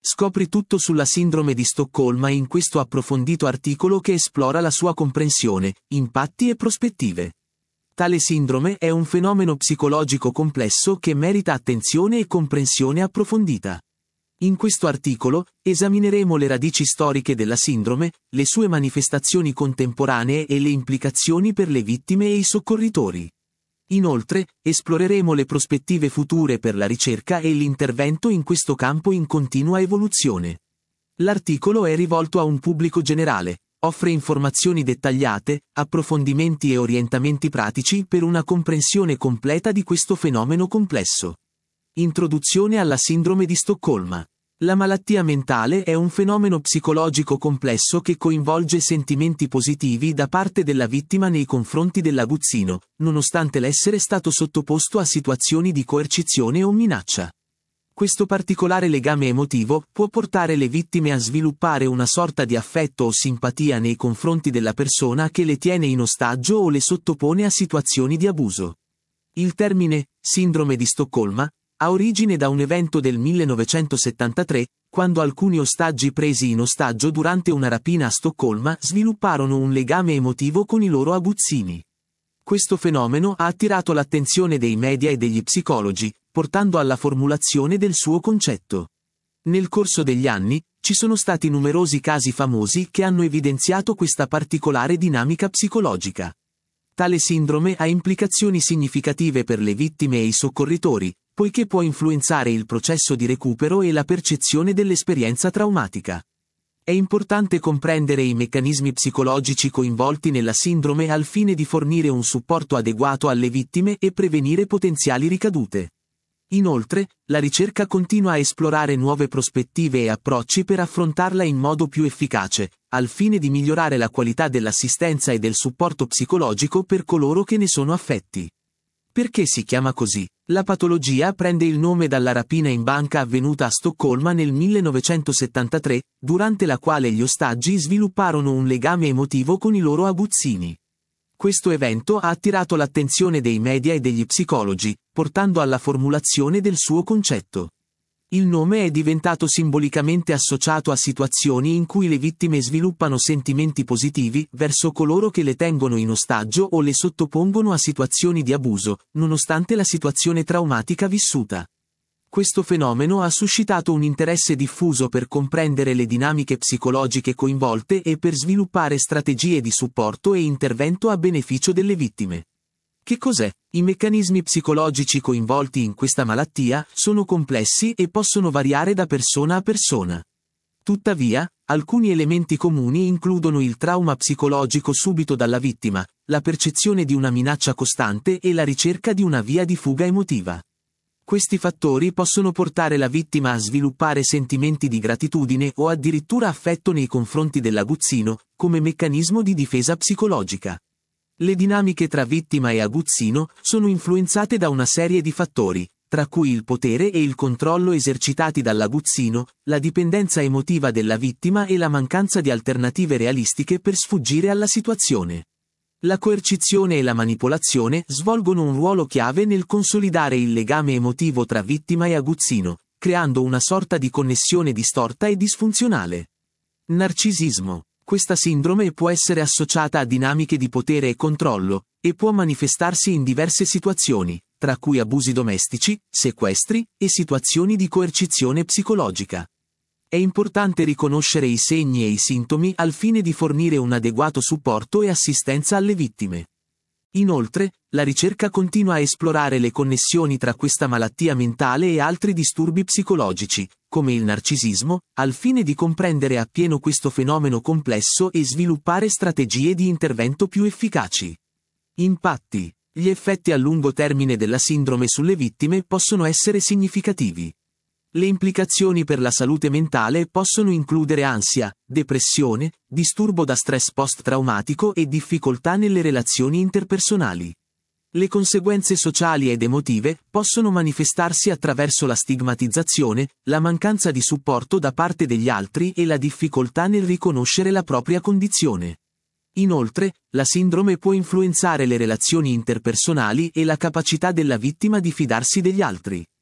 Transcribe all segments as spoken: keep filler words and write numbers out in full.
Scopri tutto sulla sindrome di Stoccolma in questo approfondito articolo che esplora la sua comprensione, impatti e prospettive. Tale sindrome è un fenomeno psicologico complesso che merita attenzione e comprensione approfondita. In questo articolo, esamineremo le radici storiche della sindrome, le sue manifestazioni contemporanee e le implicazioni per le vittime e i soccorritori. Inoltre, esploreremo le prospettive future per la ricerca e l'intervento in questo campo in continua evoluzione. L'articolo è rivolto a un pubblico generale, offre informazioni dettagliate, approfondimenti e orientamenti pratici per una comprensione completa di questo fenomeno complesso. Introduzione alla sindrome di Stoccolma. La malattia mentale è un fenomeno psicologico complesso che coinvolge sentimenti positivi da parte della vittima nei confronti dell'aguzzino, nonostante l'essere stato sottoposto a situazioni di coercizione o minaccia. Questo particolare legame emotivo può portare le vittime a sviluppare una sorta di affetto o simpatia nei confronti della persona che le tiene in ostaggio o le sottopone a situazioni di abuso. Il termine sindrome di Stoccolma ha origine da un evento del millenovecentosettantatré, quando alcuni ostaggi presi in ostaggio durante una rapina a Stoccolma svilupparono un legame emotivo con i loro aguzzini. Questo fenomeno ha attirato l'attenzione dei media e degli psicologi, portando alla formulazione del suo concetto. Nel corso degli anni, ci sono stati numerosi casi famosi che hanno evidenziato questa particolare dinamica psicologica. Tale sindrome ha implicazioni significative per le vittime e i soccorritori, poiché può influenzare il processo di recupero e la percezione dell'esperienza traumatica. È importante comprendere i meccanismi psicologici coinvolti nella sindrome al fine di fornire un supporto adeguato alle vittime e prevenire potenziali ricadute. Inoltre, la ricerca continua a esplorare nuove prospettive e approcci per affrontarla in modo più efficace, al fine di migliorare la qualità dell'assistenza e del supporto psicologico per coloro che ne sono affetti. Perché si chiama così? La patologia prende il nome dalla rapina in banca avvenuta a Stoccolma nel millenovecentosettantatré, durante la quale gli ostaggi svilupparono un legame emotivo con i loro aguzzini. Questo evento ha attirato l'attenzione dei media e degli psicologi, portando alla formulazione del suo concetto. Il nome è diventato simbolicamente associato a situazioni in cui le vittime sviluppano sentimenti positivi verso coloro che le tengono in ostaggio o le sottopongono a situazioni di abuso, nonostante la situazione traumatica vissuta. Questo fenomeno ha suscitato un interesse diffuso per comprendere le dinamiche psicologiche coinvolte e per sviluppare strategie di supporto e intervento a beneficio delle vittime. Che cos'è? I meccanismi psicologici coinvolti in questa malattia sono complessi e possono variare da persona a persona. Tuttavia, alcuni elementi comuni includono il trauma psicologico subito dalla vittima, la percezione di una minaccia costante e la ricerca di una via di fuga emotiva. Questi fattori possono portare la vittima a sviluppare sentimenti di gratitudine o addirittura affetto nei confronti dell'aguzzino, come meccanismo di difesa psicologica. Le dinamiche tra vittima e aguzzino sono influenzate da una serie di fattori, tra cui il potere e il controllo esercitati dall'aguzzino, la dipendenza emotiva della vittima e la mancanza di alternative realistiche per sfuggire alla situazione. La coercizione e la manipolazione svolgono un ruolo chiave nel consolidare il legame emotivo tra vittima e aguzzino, creando una sorta di connessione distorta e disfunzionale. Narcisismo. Questa sindrome può essere associata a dinamiche di potere e controllo, e può manifestarsi in diverse situazioni, tra cui abusi domestici, sequestri, e situazioni di coercizione psicologica. È importante riconoscere i segni e i sintomi al fine di fornire un adeguato supporto e assistenza alle vittime. Inoltre, la ricerca continua a esplorare le connessioni tra questa malattia mentale e altri disturbi psicologici, come il narcisismo, al fine di comprendere appieno questo fenomeno complesso e sviluppare strategie di intervento più efficaci. Impatti. Gli effetti a lungo termine della sindrome sulle vittime possono essere significativi. Le implicazioni per la salute mentale possono includere ansia, depressione, disturbo da stress post-traumatico e difficoltà nelle relazioni interpersonali. Le conseguenze sociali ed emotive possono manifestarsi attraverso la stigmatizzazione, la mancanza di supporto da parte degli altri e la difficoltà nel riconoscere la propria condizione. Inoltre, la sindrome può influenzare le relazioni interpersonali e la capacità della vittima di fidarsi degli altri.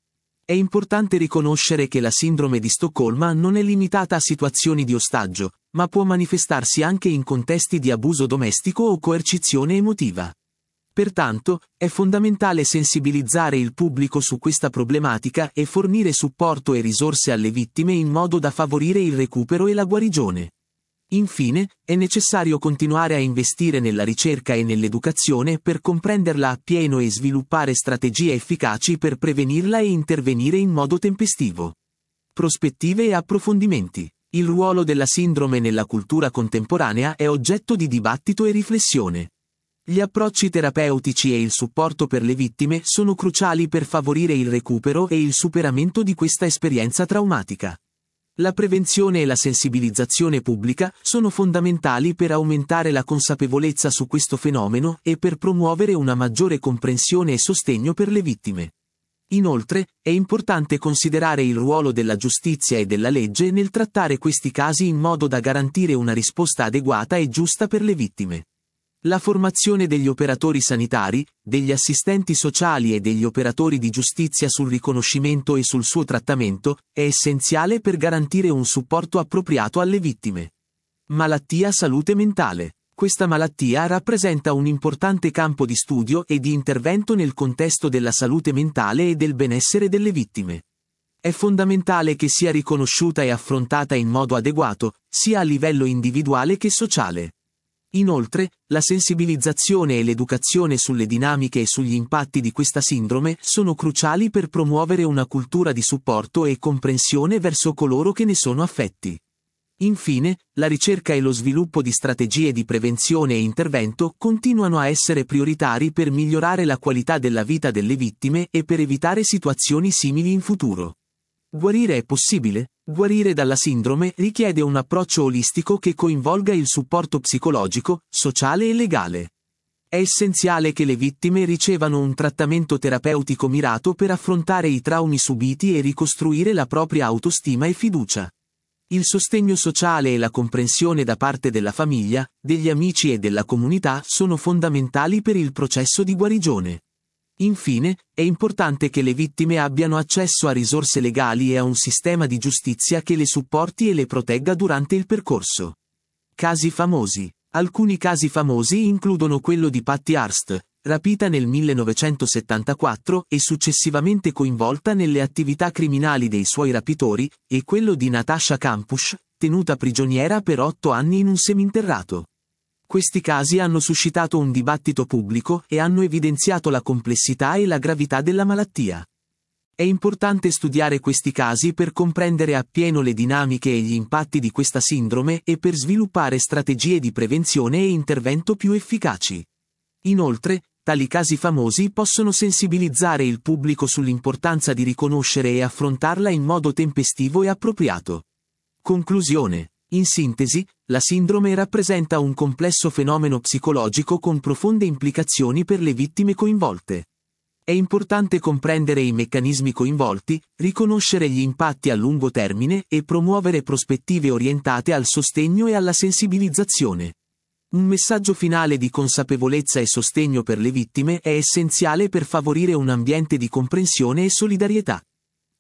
È importante riconoscere che la sindrome di Stoccolma non è limitata a situazioni di ostaggio, ma può manifestarsi anche in contesti di abuso domestico o coercizione emotiva. Pertanto, è fondamentale sensibilizzare il pubblico su questa problematica e fornire supporto e risorse alle vittime in modo da favorire il recupero e la guarigione. Infine, è necessario continuare a investire nella ricerca e nell'educazione per comprenderla appieno e sviluppare strategie efficaci per prevenirla e intervenire in modo tempestivo. Prospettive e approfondimenti. Il ruolo della sindrome nella cultura contemporanea è oggetto di dibattito e riflessione. Gli approcci terapeutici e il supporto per le vittime sono cruciali per favorire il recupero e il superamento di questa esperienza traumatica. La prevenzione e la sensibilizzazione pubblica sono fondamentali per aumentare la consapevolezza su questo fenomeno e per promuovere una maggiore comprensione e sostegno per le vittime. Inoltre, è importante considerare il ruolo della giustizia e della legge nel trattare questi casi in modo da garantire una risposta adeguata e giusta per le vittime. La formazione degli operatori sanitari, degli assistenti sociali e degli operatori di giustizia sul riconoscimento e sul suo trattamento è essenziale per garantire un supporto appropriato alle vittime. Malattia salute mentale. Questa malattia rappresenta un importante campo di studio e di intervento nel contesto della salute mentale e del benessere delle vittime. È fondamentale che sia riconosciuta e affrontata in modo adeguato, sia a livello individuale che sociale. Inoltre, la sensibilizzazione e l'educazione sulle dinamiche e sugli impatti di questa sindrome sono cruciali per promuovere una cultura di supporto e comprensione verso coloro che ne sono affetti. Infine, la ricerca e lo sviluppo di strategie di prevenzione e intervento continuano a essere prioritari per migliorare la qualità della vita delle vittime e per evitare situazioni simili in futuro. Guarire è possibile? Guarire dalla sindrome richiede un approccio olistico che coinvolga il supporto psicologico, sociale e legale. È essenziale che le vittime ricevano un trattamento terapeutico mirato per affrontare i traumi subiti e ricostruire la propria autostima e fiducia. Il sostegno sociale e la comprensione da parte della famiglia, degli amici e della comunità sono fondamentali per il processo di guarigione. Infine, è importante che le vittime abbiano accesso a risorse legali e a un sistema di giustizia che le supporti e le protegga durante il percorso. Casi famosi. Alcuni casi famosi includono quello di Patty Hearst, rapita nel millenovecentosettantaquattro e successivamente coinvolta nelle attività criminali dei suoi rapitori, e quello di Natasha Kampusch, tenuta prigioniera per otto anni in un seminterrato. Questi casi hanno suscitato un dibattito pubblico e hanno evidenziato la complessità e la gravità della malattia. È importante studiare questi casi per comprendere appieno le dinamiche e gli impatti di questa sindrome e per sviluppare strategie di prevenzione e intervento più efficaci. Inoltre, tali casi famosi possono sensibilizzare il pubblico sull'importanza di riconoscere e affrontarla in modo tempestivo e appropriato. Conclusione. In sintesi, la sindrome rappresenta un complesso fenomeno psicologico con profonde implicazioni per le vittime coinvolte. È importante comprendere i meccanismi coinvolti, riconoscere gli impatti a lungo termine e promuovere prospettive orientate al sostegno e alla sensibilizzazione. Un messaggio finale di consapevolezza e sostegno per le vittime è essenziale per favorire un ambiente di comprensione e solidarietà.